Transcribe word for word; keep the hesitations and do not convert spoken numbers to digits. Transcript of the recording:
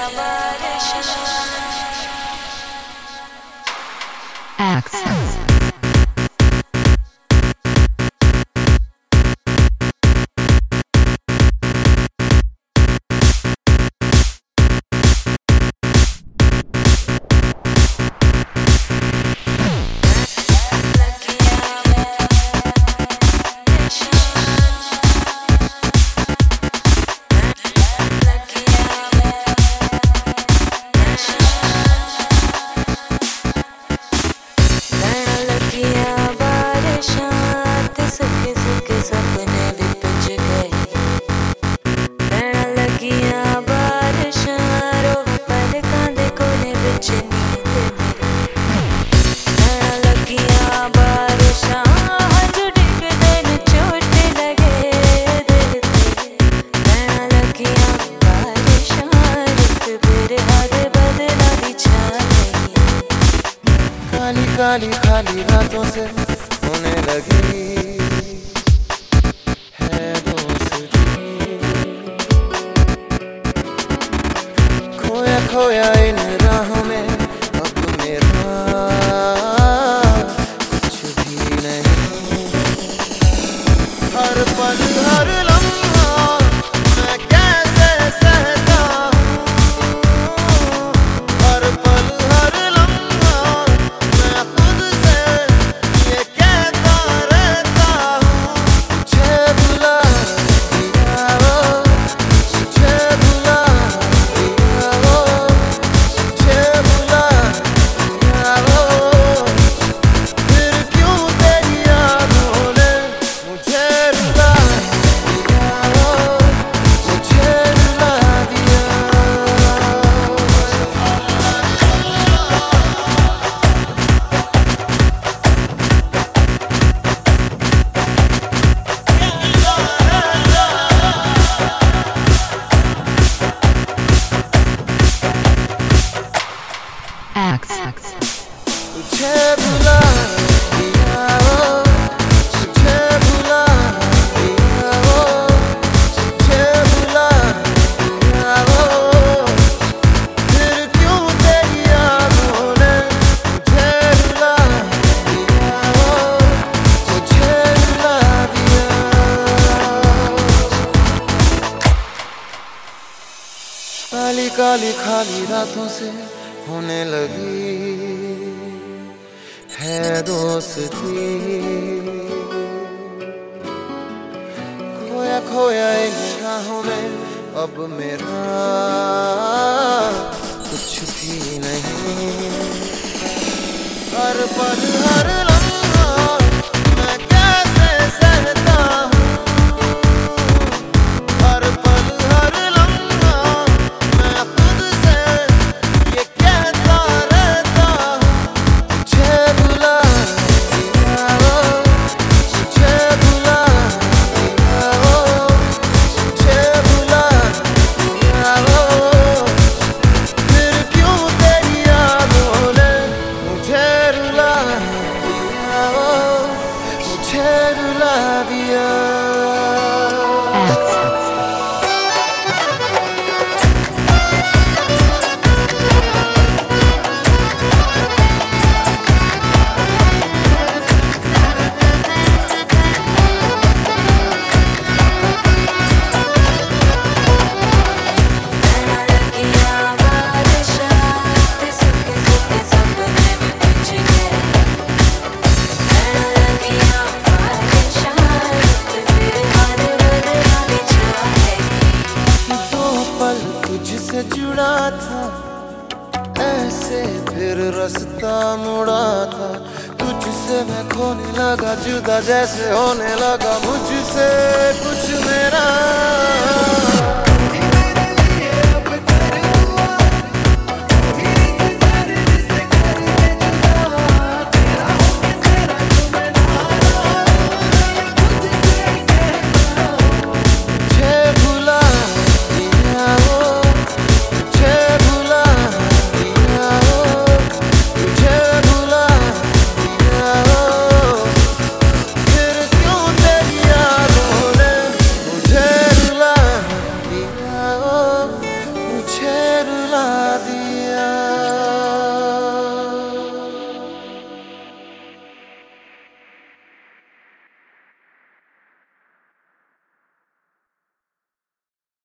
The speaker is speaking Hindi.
X. काली खाली रातों से होने लगी है दोस्ती। खोया खोया इन राहों में अब मेरा कुछ भी नहीं। हर पल हर लम्हा मैं कैसे सहता हूँ। हर पल हर लम्हा मैं खुद से ये कहता रहता हूँ। मुझे भुला दिया वो, मुझे भुला दिया वो, मुझे भुला दिया वो। फिर क्यों तेरी यादों ने मुझे रुला दिया वो, मुझे रुला दिया। X. तुझे भुला दिया वो, तुझे भुला दिया वो, तुझे भुला दिया वो। फिर क्यों तेरी यादों ने मुझे रुला दिया वो, मुझे रुला दिया। काली काली खाली रातों से होने लगी है दोस्ती। खोया खोया इन राहों में अब मेरा कुछ भी नहीं। हर पल हर लम्हा मैं कैसे सहता हूँ। हर पल हर लम्हा मैं खुद से ये कहता रहता हूँ। मुझे भुला दिया वो, मुझे भुला दिया वो, मुझे भुला दिया वो। फिर क्यों तेरी यादों ने मुझे रुला दिया वो, मुझे रुला दिया। तुझसे जुड़ा था ऐसे फिर रास्ता मुड़ा था। तुझसे मैं खोने लगा जुदा जैसे होने लगा मुझसे कुछ मेरा।